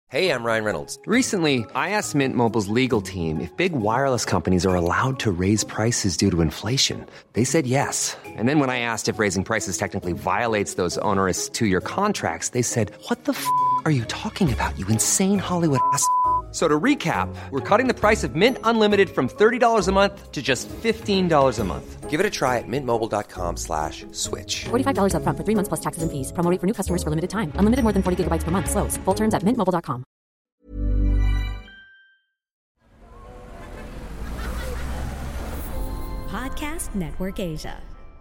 Hey, I'm Ryan Reynolds. Recently, I asked Mint Mobile's legal team if big wireless companies are allowed to raise prices due to inflation. They said yes. And then when I asked if raising prices technically violates those onerous two-year contracts, they said, "What the are you talking about, you insane Hollywood ass?" So to recap, we're cutting the price of Mint Unlimited from $30 a month to just $15 a month. Give it a try at mintmobile.com/switch. $45 up front for 3 months plus taxes and fees. Promo rate for new customers for limited time. Unlimited more than 40 gigabytes per month. Slows full terms at mintmobile.com. Podcast Network Asia.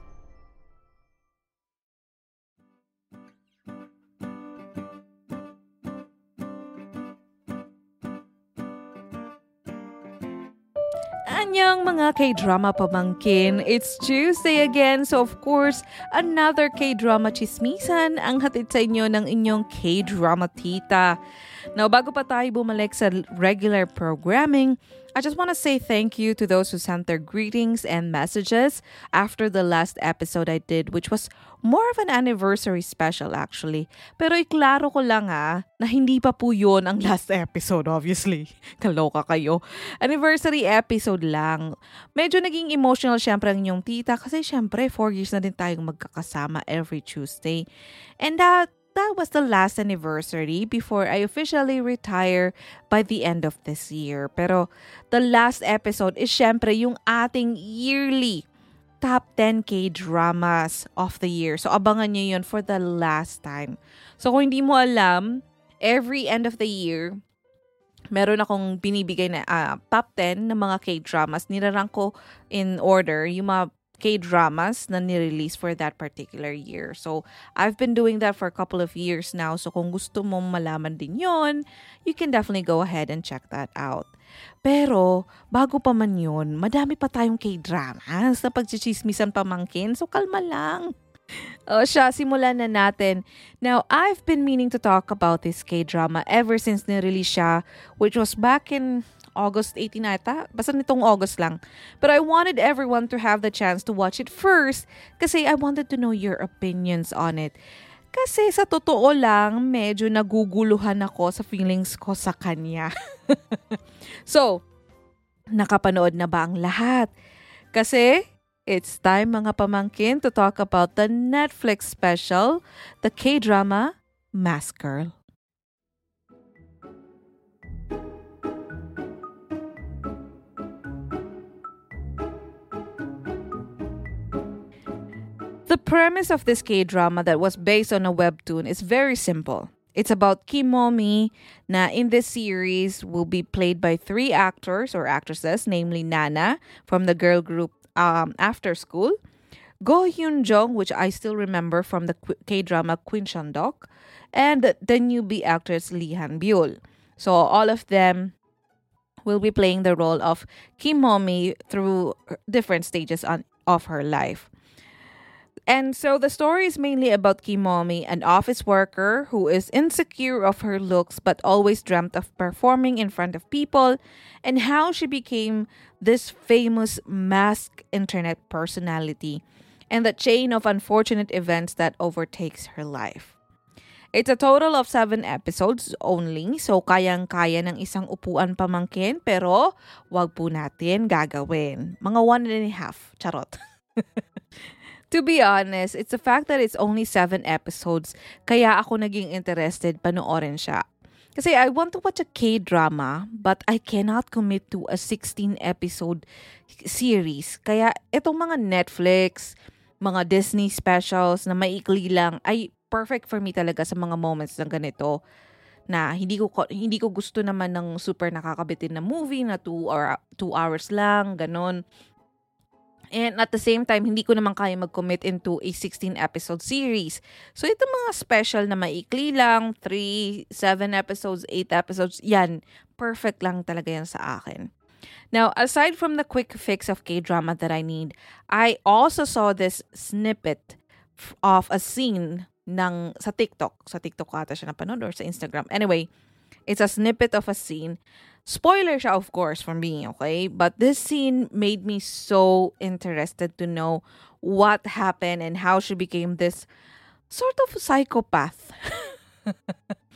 Anyang mga K-drama pamangkin, it's Tuesday again, so of course, another K-drama chismisan ang hatid sa inyo ng inyong K-drama tita. Now, bago pa tayo bumalik sa regular programming, I just want to say thank you to those who sent their greetings and messages after the last episode I did, which was more of an anniversary special actually. Pero iklaro ko lang na hindi pa po yun ang last episode, obviously. Kaloka kayo. Anniversary episode lang. Medyo naging emotional syempre ang inyong tita kasi syempre 4 years na din tayong magkakasama every Tuesday. And that was the last anniversary before I officially retire by the end of this year. Pero the last episode is syempre yung ating yearly top 10 K-dramas of the year. So abangan nyo yun for the last time. So kung hindi mo alam, every end of the year, meron akong binibigay na top 10 ng mga K-dramas. Nirarang ko in order yung mga K-dramas na nirelease for that particular year. So, I've been doing that for a couple of years now. So, kung gusto mong malaman din yon, you can definitely go ahead and check that out. Pero, bago pa man yun, madami pa tayong K-dramas na pagchichismisan pamangkin. So, kalma lang. O siya, simulan na natin. Now, I've been meaning to talk about this K-drama ever since nirelease siya, which was back in August 18 ata. Basta nitong August lang. But I wanted everyone to have the chance to watch it first kasi I wanted to know your opinions on it. Kasi sa totoo lang, medyo naguguluhan ako sa feelings ko sa kanya. So, nakapanood na ba ang lahat? Kasi it's time mga pamangkin to talk about the Netflix special, the K-drama Mask Girl. The premise of this K-drama that was based on a webtoon is very simple. It's about Kim Mo-mi na in this series will be played by 3 actors or actresses, namely Nana from the girl group After School, Go Hyun-jung, which I still remember from the K-drama Queen Shandok, and the newbie actress Lee Han-byul. So all of them will be playing the role of Kim Mo-mi through different stages of her life. And so the story is mainly about Kim Mo-mi, an office worker who is insecure of her looks but always dreamt of performing in front of people, and how she became this famous masked internet personality and the chain of unfortunate events that overtakes her life. It's a total of 7 episodes only, so kayang-kaya ng isang upuan pamangkin, pero wag po natin gagawin. Mga 1.5, charot. To be honest, it's the fact that it's only 7 episodes kaya ako naging interested panoorin siya. Kasi I want to watch a K-drama but I cannot commit to a 16-episode series. Kaya itong mga Netflix, mga Disney specials na maikli lang ay perfect for me talaga sa mga moments ng ganito na hindi ko gusto naman ng super nakakabitin na movie na 2 hours lang, ganon. And at the same time, hindi ko naman kaya mag-commit into a 16-episode series. So, ito mga special na maikli lang, 3, 7 episodes, 8 episodes, yan, perfect lang talaga yan sa akin. Now, aside from the quick fix of K-drama that I need, I also saw this snippet of a scene sa TikTok. Sa TikTok ata siya napanood or sa Instagram. Anyway, it's a snippet of a scene. Spoiler siya, of course, for me, okay? But this scene made me so interested to know what happened and how she became this sort of psychopath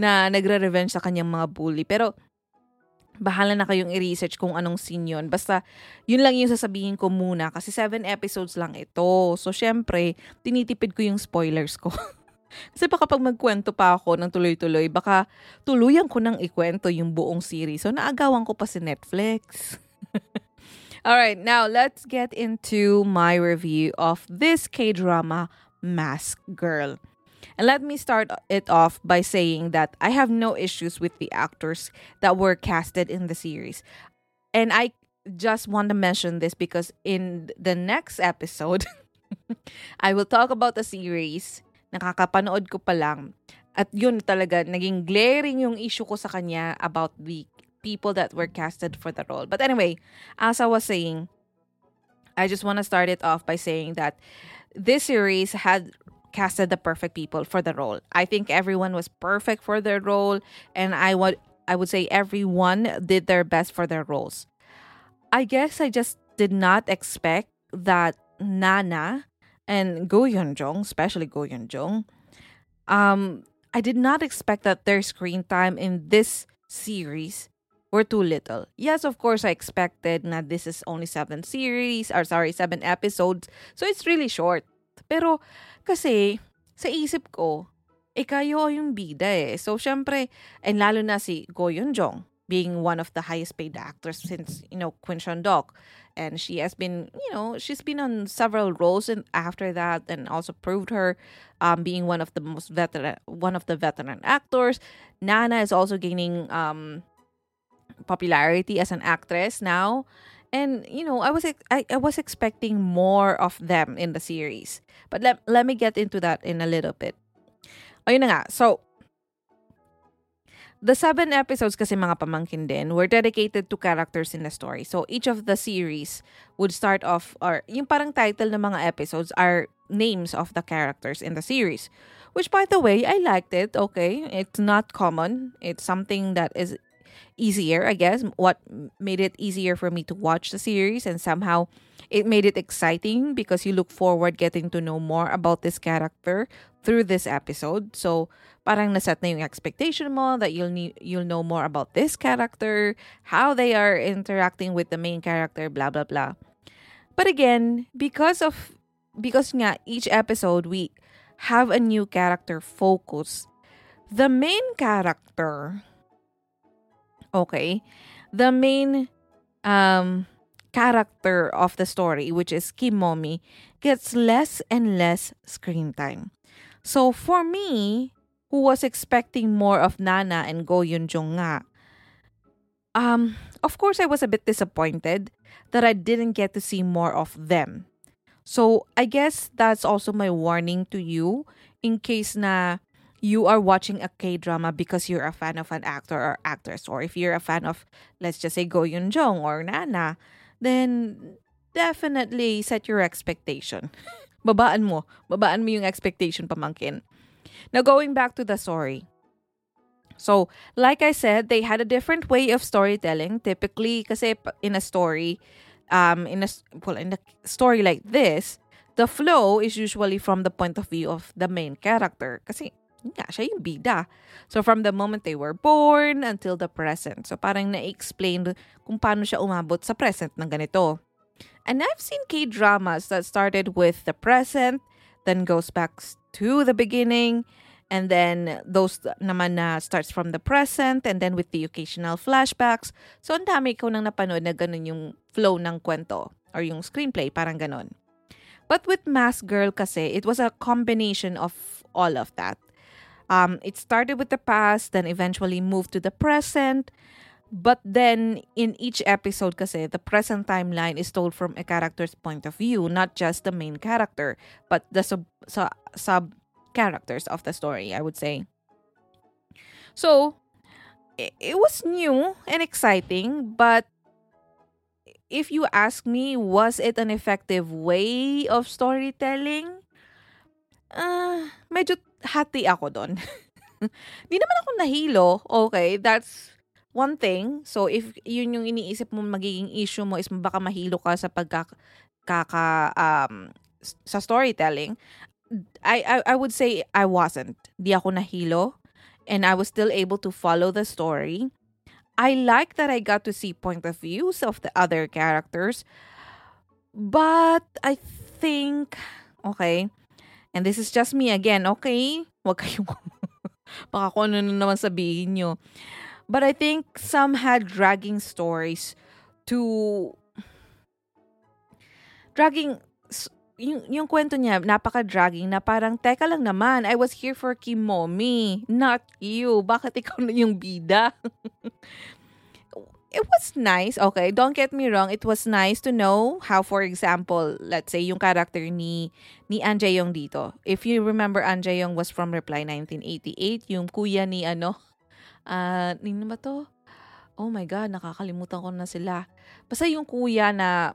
na nagre-revenge sa kanyang mga bully. Pero bahala na kayong i-research kung anong scene yun. Basta, yun lang yung sasabihin ko muna kasi 7 episodes lang ito. So, syempre, tinitipid ko yung spoilers ko. Kasi baka pag magkwento pa ako ng tuloy-tuloy, baka tuluyan ko nang ikwento yung buong series. So, naagawan ko pa si Netflix. Alright, now let's get into my review of this K-drama, Mask Girl. And let me start it off by saying that I have no issues with the actors that were casted in the series. And I just want to mention this because in the next episode, I will talk about the series. Nakakapanood ko pa lang. At yun talaga, naging glaring yung issue ko sa kanya about the people that were casted for the role. But anyway, as I was saying, I just want to start it off by saying that this series had casted the perfect people for the role. I think everyone was perfect for their role, and I would say everyone did their best for their roles. I guess I just did not expect that Nana and Go Yeon-jung, especially Go Yeon-jung, I did not expect that their screen time in this series were too little. Yes, of course, I expected na this is only 7 episodes, so it's really short. Pero kasi sa isip ko, kayo yung bida eh. So syempre, and lalo na si Go Yeon-jung being one of the highest paid actors since, Kwon Chon-dok. And she has been, she's been on several roles after that and also proved her being one of the veteran actors. Nana is also gaining popularity as an actress now. And, I was expecting more of them in the series. But let me get into that in a little bit. Ayun na nga. So, the 7 episodes kasi mga pamangkin din were dedicated to characters in the story. So, each of the series would start off, or yung parang title ng mga episodes are names of the characters in the series. Which, by the way, I liked it. Okay, it's not common. It's something that is easier, I guess. What made it easier for me to watch the series, and somehow it made it exciting because you look forward getting to know more about this character through this episode. So parang naset na yung expectation mo that you'll know more about this character, how they are interacting with the main character, blah blah blah. But again, because nga each episode we have a new character focus, the main character, the main character of the story, which is Kim Momi, gets less and less screen time. So for me, who was expecting more of Nana and Go Yeon-jung nga, of course I was a bit disappointed that I didn't get to see more of them. So I guess that's also my warning to you in case na you are watching a K-drama because you're a fan of an actor or actress, or if you're a fan of, let's just say, Go Yeon-jung or Nana, then definitely set your expectation. Babaan mo yung expectation, pamangkin. Now, going back to the story. So, like I said, they had a different way of storytelling. Typically, kasi in a story, in a story like this, the flow is usually from the point of view of the main character. Kasi nga, siya yung bida. So, from the moment they were born until the present. So, parang na-explain kung paano siya umabot sa present ng ganito. And I've seen K-dramas that started with the present, then goes back to the beginning, and then those naman na starts from the present, and then with the occasional flashbacks. So, ang dami ko nang napanood na ganun yung flow ng kwento or yung screenplay, parang ganun. But with Mask Girl kasi, it was a combination of all of that. It started with the past, then eventually moved to the present. But then, in each episode kasi, the present timeline is told from a character's point of view, not just the main character, but the sub-characters of the story, I would say. So, it was new and exciting, but if you ask me, was it an effective way of storytelling? Medyo hati ako doon. Di naman ako nahilo. Okay, that's one thing. So, if yun yung iniisip mo magiging issue mo is baka mahilo ka sa sa storytelling, I would say I wasn't. Di ako nahilo. and I was still able to follow the story. I like that I got to see point of views of the other characters. But I think, okay, and this is just me again, okay? Wag kayong, baka kung ano na naman sabihin nyo. But I think some had dragging stories to, yung kwento niya, napaka-dragging na parang, teka lang naman, I was here for Kimomi, not you. Bakit ikaw na yung bida? It was nice. Okay, don't get me wrong. It was nice to know how, for example, let's say yung character ni An Jae-young dito. If you remember, An Jae-young was from Reply 1988. Yung kuya ni nino ba to? Oh my God, nakakalimutan ko na sila. Basta yung kuya na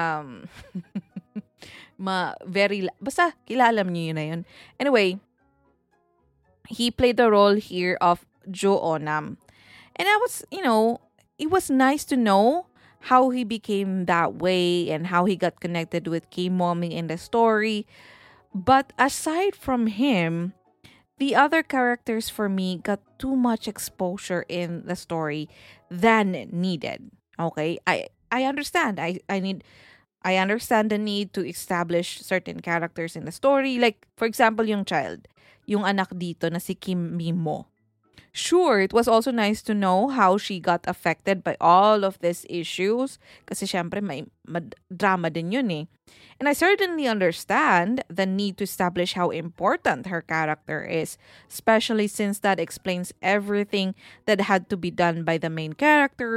basta kilala niyo yun na yun. Anyway, he played the role here of Jo Onam. And I was, it was nice to know how he became that way and how he got connected with Kim Momi in the story. But aside from him, the other characters for me got too much exposure in the story than needed. Okay? I understand. I understand the need to establish certain characters in the story. Like, for example, yung child. Yung anak dito na si Kim Mi-mo. Sure, it was also nice to know how she got affected by all of these issues. Kasi syempre may drama din yun eh. And I certainly understand the need to establish how important her character is. Especially since that explains everything that had to be done by the main character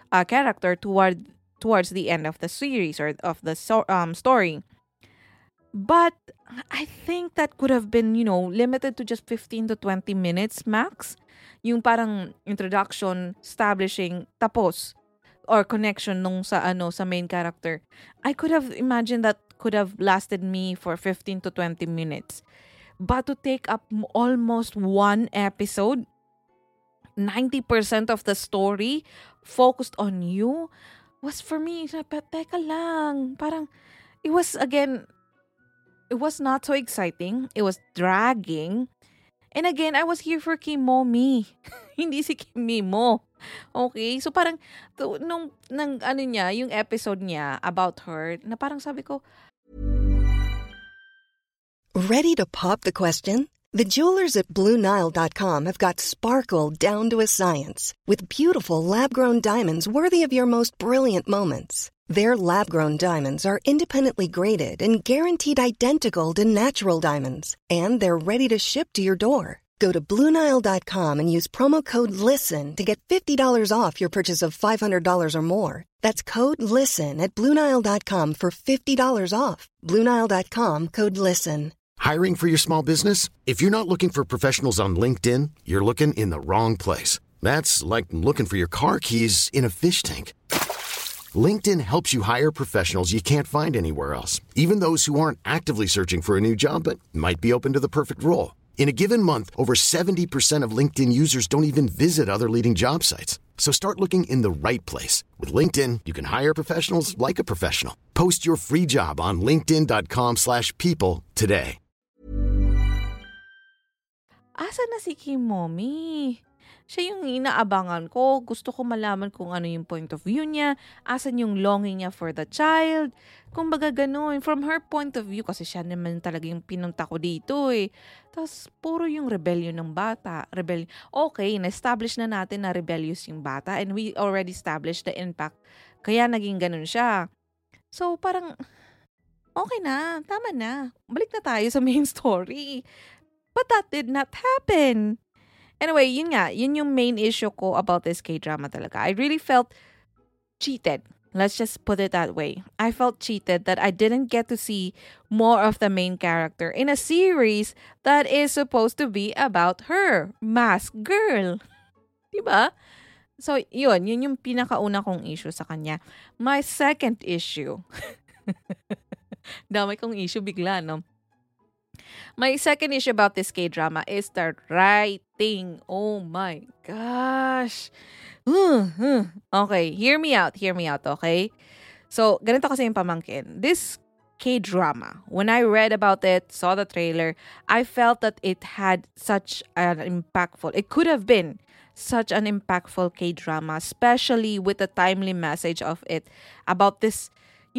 towards the end of the series or of the story. But I think that could have been, limited to just 15 to 20 minutes max. Yung parang introduction, establishing, tapos, or connection nung sa main character. I could have imagined that could have lasted me for 15 to 20 minutes. But to take up almost one episode, 90% of the story focused on you, was for me, teka lang, parang, it was not so exciting. It was dragging. And again, I was here for Kimomi. Hindi si Kim Mi-mo. Okay? So parang, yung episode niya about her, na parang sabi ko, Ready to pop the question? The jewelers at BlueNile.com have got sparkle down to a science with beautiful lab-grown diamonds worthy of your most brilliant moments. Their lab-grown diamonds are independently graded and guaranteed identical to natural diamonds. And they're ready to ship to your door. Go to BlueNile.com and use promo code LISTEN to get $50 off your purchase of $500 or more. That's code LISTEN at BlueNile.com for $50 off. BlueNile.com, code LISTEN. Hiring for your small business? If you're not looking for professionals on LinkedIn, you're looking in the wrong place. That's like looking for your car keys in a fish tank. LinkedIn helps you hire professionals you can't find anywhere else, even those who aren't actively searching for a new job but might be open to the perfect role. In a given month, over 70% of LinkedIn users don't even visit other leading job sites. So start looking in the right place. With LinkedIn, you can hire professionals like a professional. Post your free job on linkedin.com/people today. Asa na si Kimomi? Siya yung inaabangan ko. Gusto ko malaman kung ano yung point of view niya. Asan yung longing niya for the child. Kung baga ganun. From her point of view, kasi siya naman talaga yung pinunta ko dito eh. Tapos, puro yung rebellion ng bata. Okay, na-establish na natin na rebellious yung bata. And we already established the impact. Kaya naging ganun siya. So, parang, okay na. Tama na. Balik na tayo sa main story. But that did not happen. Anyway, yun yung main issue ko about this K-drama talaga. I really felt cheated. Let's just put it that way. I felt cheated that I didn't get to see more of the main character in a series that is supposed to be about her, Mask Girl. Diba? So, yun yung pinakauna kong issue sa kanya. My second issue. Dami kong issue bigla, no? My second issue about this K-drama is the writing. Oh my gosh. Okay, hear me out, okay? So, ganito kasi yung pamangkin. This K-drama. When I read about it, saw the trailer, I felt that it had such an impactful, it could have been such an impactful K-drama, especially with the timely message of it about this,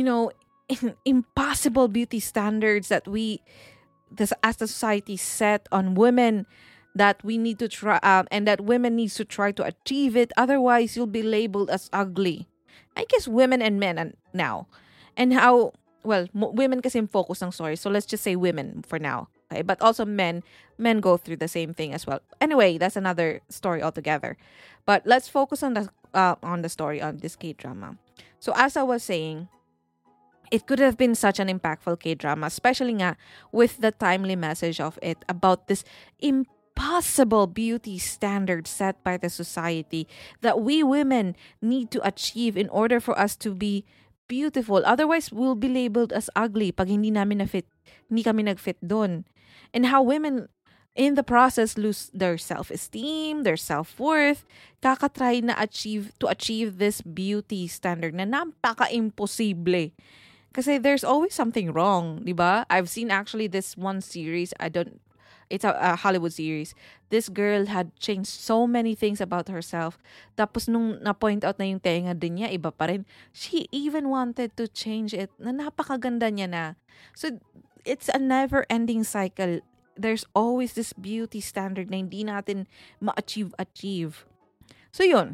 impossible beauty standards that as the society set on women, that we need to try, and that women needs to try to achieve it. Otherwise, you'll be labeled as ugly. I guess women and men now. And how, women kasi yung focus ng story. So let's just say women for now. Okay? But also men go through the same thing as well. Anyway, that's another story altogether. But let's focus on the story on this K-drama. So as I was saying, it could have been such an impactful K-drama, especially nga with the timely message of it about this impossible beauty standard set by the society that we women need to achieve in order for us to be beautiful. Otherwise, we'll be labeled as ugly pag hindi kami nag-fit doon. And how women in the process lose their self-esteem, their self-worth, kakatry na to achieve this beauty standard na napaka-imposible. Kasi there's always something wrong, di ba? I've seen actually this one series, it's a Hollywood series. This girl had changed so many things about herself. Tapos nung na-point out na yung tenga din niya, iba pa rin. She even wanted to change it na napakaganda niya na. So, it's a never-ending cycle. There's always this beauty standard na hindi natin ma-achieve. So, yun.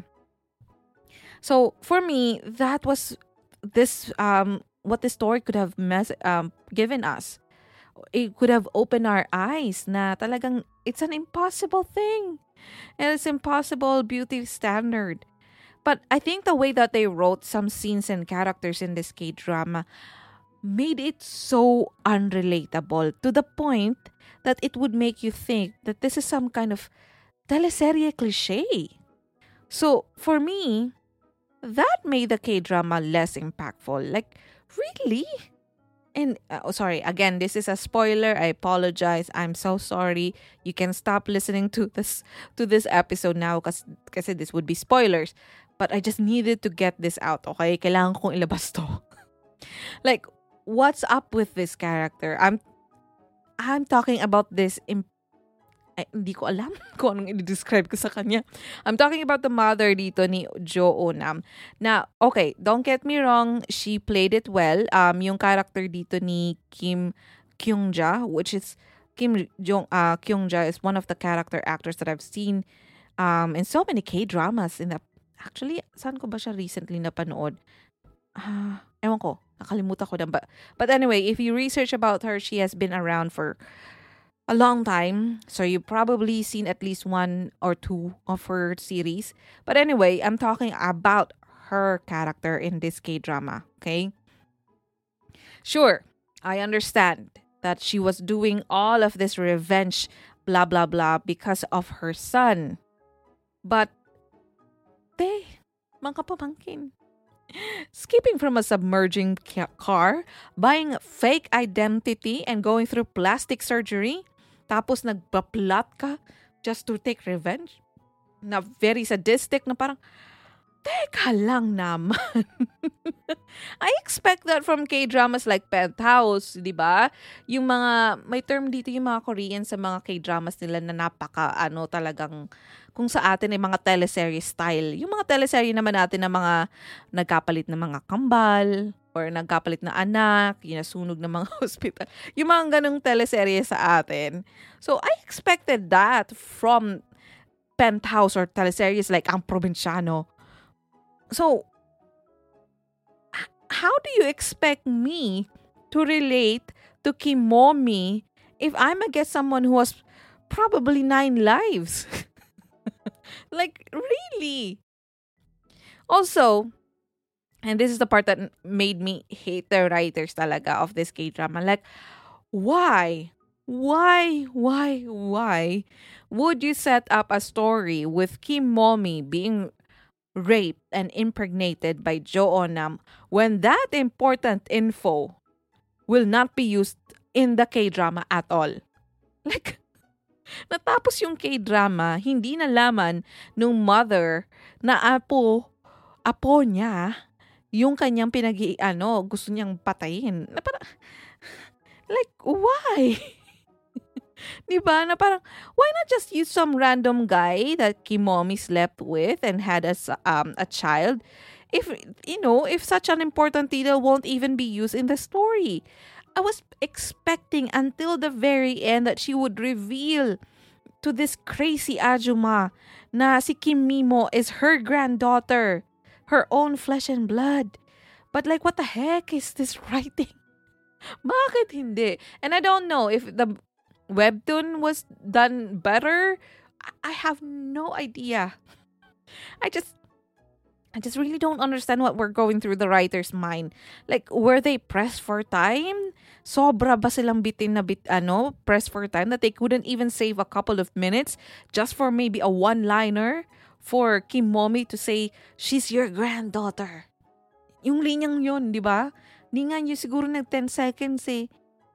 So, for me, that was this, what the story could have given us. It could have opened our eyes na talagang it's an impossible thing. And it's impossible beauty standard. But I think the way that they wrote some scenes and characters in this K-drama made it so unrelatable to the point that it would make you think that this is some kind of teleserye cliche. So, for me, that made the K-drama less impactful. Like, really? And, sorry, again, this is a spoiler. I apologize. I'm so sorry. You can stop listening to this episode now kasi this would be spoilers. But I just needed to get this out, okay? Kailangan kong ilabas to. Like, what's up with this character? I'm talking about this hindi ko alam kung anong i-describe ko sa kanya. I'm talking about the mother dito ni Jo Oh-nam. Na, okay, don't get me wrong, she played it well. Yung character dito ni Kim Kyung-ja, which is Kyung-ja is one of the character actors that I've seen in so many K-dramas. Actually, saan ko ba siya recently napanood? Ewan ko, nakalimutan ko na. But anyway, if you research about her, she has been around for a long time. So you've probably seen at least one or two of her series. But anyway, I'm talking about her character in this K-drama, okay? Sure, I understand that she was doing all of this revenge, blah, blah, blah, because of her son. But, mga kapamangkin, skipping from a submerging car, buying a fake identity, and going through plastic surgery, tapos nagpa-plot ka just to take revenge? Na very sadistic na parang, teka lang naman. I expect that from K-dramas like Penthouse, di ba? Yung mga, may term dito yung mga Korean sa mga K-dramas nila na napaka, talagang, kung sa atin ay mga teleserye style. Yung mga teleserye naman natin na mga nagkapalit na mga kambal, or nagkapalit na anak, nasunog na mga hospital. Yung mga ganung teleserye sa atin. So, I expected that from Penthouse or teleseries like Ang Probinsyano. So, how do you expect me to relate to Kimomi if I'm against someone who has probably 9 lives? Like, really? Also, and this is the part that made me hate the writers talaga of this K-drama. Like, why would you set up a story with Kim Momi being raped and impregnated by Jo Oh-nam when that important info will not be used in the K-drama at all? Like, natapos yung K-drama, hindi nalaman nung mother na apo niya yung kanyang gusto niyang patayin. Na parang, like, why? Diba? Na parang, why not just use some random guy that Kimomi slept with and had a child? If, if such an important detail won't even be used in the story. I was expecting until the very end that she would reveal to this crazy Ajuma na si Kimimo is her granddaughter, her own flesh and blood. But like, what the heck is this writing? Bakit hindi? And I don't know if the webtoon was done better. I have no idea. I just really don't understand what we're going through the writer's mind. Like, were they pressed for time? Sobra ba silang pressed for time that they couldn't even save a couple of minutes just for maybe a one-liner for Kimomi to say, she's your granddaughter. Yung linyang yun, di ba? Di nga nyo siguro 10 seconds eh.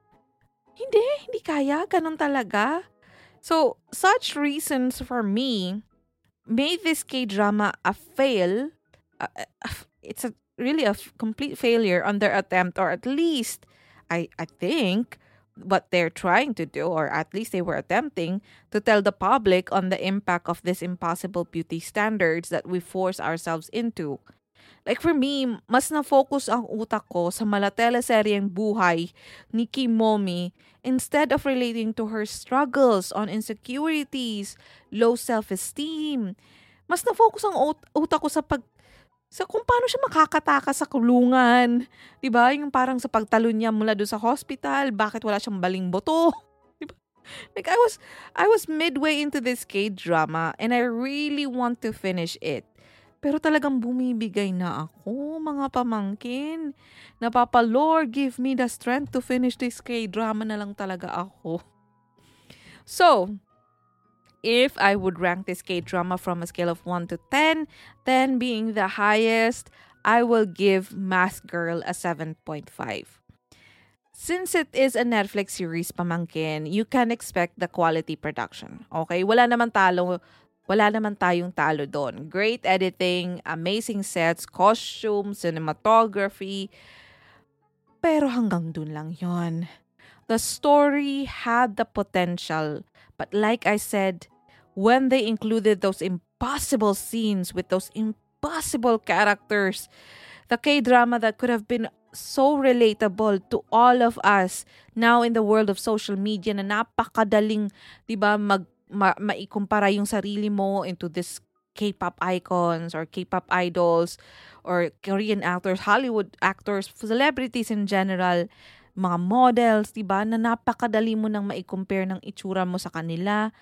Hindi kaya. Ganun talaga. So, such reasons for me made this K-drama a fail. It's really a complete failure on their attempt, or at least I think what they're trying to do, or at least they were attempting to tell the public on the impact of this impossible beauty standards that we force ourselves into. Like for me, mas na-focus ang utak ko sa malateleseryeng buhay ni Kimomi instead of relating to her struggles on insecurities, low self-esteem. Mas na-focus ang utak ko sa kung paano siya makakatakas sa kulungan. Diba? Yung parang sa pagtalon niya mula doon sa hospital, bakit wala siyang baling boto? Diba? Like I was midway into this K-drama and I really want to finish it. Pero talagang bumibigay na ako, mga pamangkin. Lord, give me the strength to finish this K-drama na lang talaga ako. So, if I would rank this K-drama from a scale of 1 to 10, 10 being the highest, I will give Mask Girl a 7.5. Since it is a Netflix series, pamangkin, you can expect the quality production. Okay? Wala naman tayong talo doon. Great editing, amazing sets, costumes, cinematography. Pero hanggang dun lang yon. The story had the potential, but like I said, when they included those impossible scenes with those impossible characters, the K-drama that could have been so relatable to all of us now in the world of social media na napakadaling, diba, maikumpara yung sarili mo into this K-pop icons or K-pop idols or Korean actors, Hollywood actors, celebrities in general, mga models, diba, na napakadali mo nang maicompare ng itsura mo sa kanila.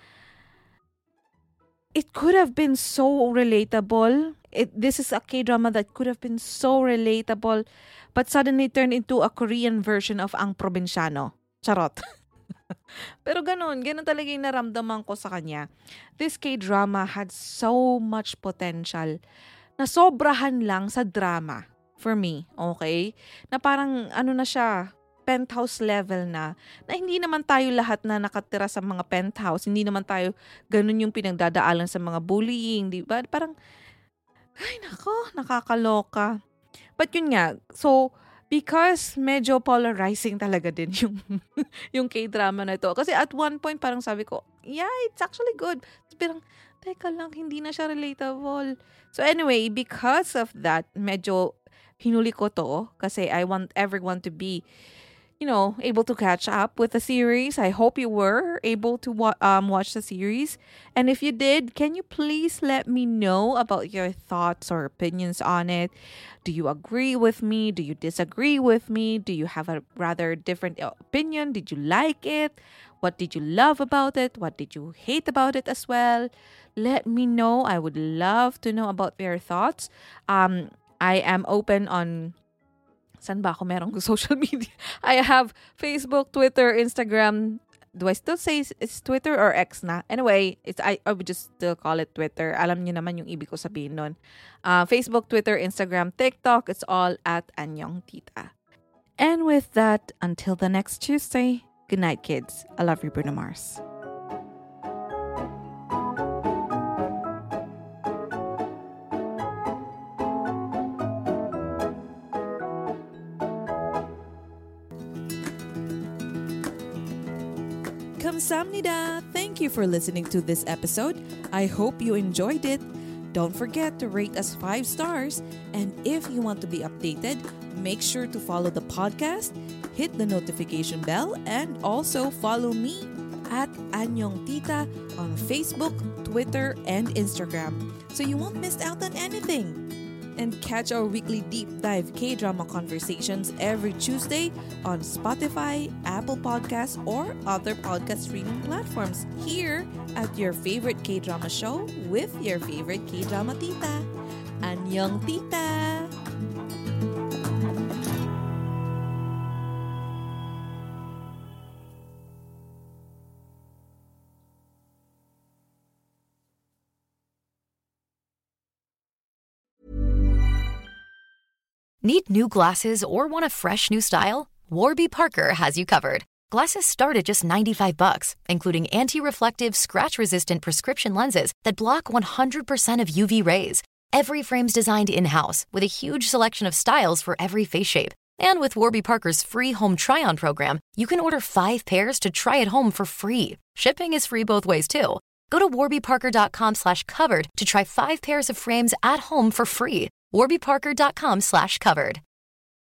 It could have been so relatable. This is a K-drama that could have been so relatable but suddenly turned into a Korean version of Ang Probinsyano. Charot. Pero ganun talaga yung naramdaman ko sa kanya. This K-drama had so much potential na sobrahan lang sa drama for me, okay? Na parang na siya, penthouse level na hindi naman tayo lahat na nakatira sa mga penthouse, hindi naman tayo ganun yung pinagdadaalan sa mga bullying, di ba? Parang, ay nako, nakakaloka. But yun nga, so, because medyo polarizing talaga din yung K-drama na ito. Kasi at one point, parang sabi ko, yeah, it's actually good. Parang, teka lang, hindi na siya relatable. So anyway, because of that, medyo hinuli ko to kasi I want everyone to be able to catch up with the series. I hope you were able to watch the series. And if you did, can you please let me know about your thoughts or opinions on it? Do you agree with me? Do you disagree with me? Do you have a rather different opinion? Did you like it? What did you love about it? What did you hate about it as well? Let me know. I would love to know about your thoughts. I am open on... Saan ba ako merong social media? I have Facebook, Twitter, Instagram. Do I still say it's Twitter or X na? Anyway, I would just still call it Twitter. Alam niyo naman yung ibig ko sabihin nun. Facebook, Twitter, Instagram, TikTok. It's all at Anyong Tita. And with that, until the next Tuesday, good night, kids. I love you, Bruno Mars. Kamsahamnida! Thank you for listening to this episode. I hope you enjoyed it. Don't forget to rate us 5 stars. And if you want to be updated, make sure to follow the podcast, hit the notification bell, and also follow me at Anyong Tita on Facebook, Twitter, and Instagram so you won't miss out on anything. And catch our weekly deep dive K-drama conversations every Tuesday on Spotify, Apple Podcasts, or other podcast streaming platforms here at your favorite K-drama show with your favorite K-drama tita. Annyeong tita! Need new glasses or want a fresh new style? Warby Parker has you covered. Glasses start at just $95, including anti-reflective, scratch-resistant prescription lenses that block 100% of UV rays. Every frame's designed in-house with a huge selection of styles for every face shape. And with Warby Parker's free home try-on program, you can order 5 pairs to try at home for free. Shipping is free both ways, too. Go to warbyparker.com/covered to try 5 pairs of frames at home for free. warbyparker.com/covered.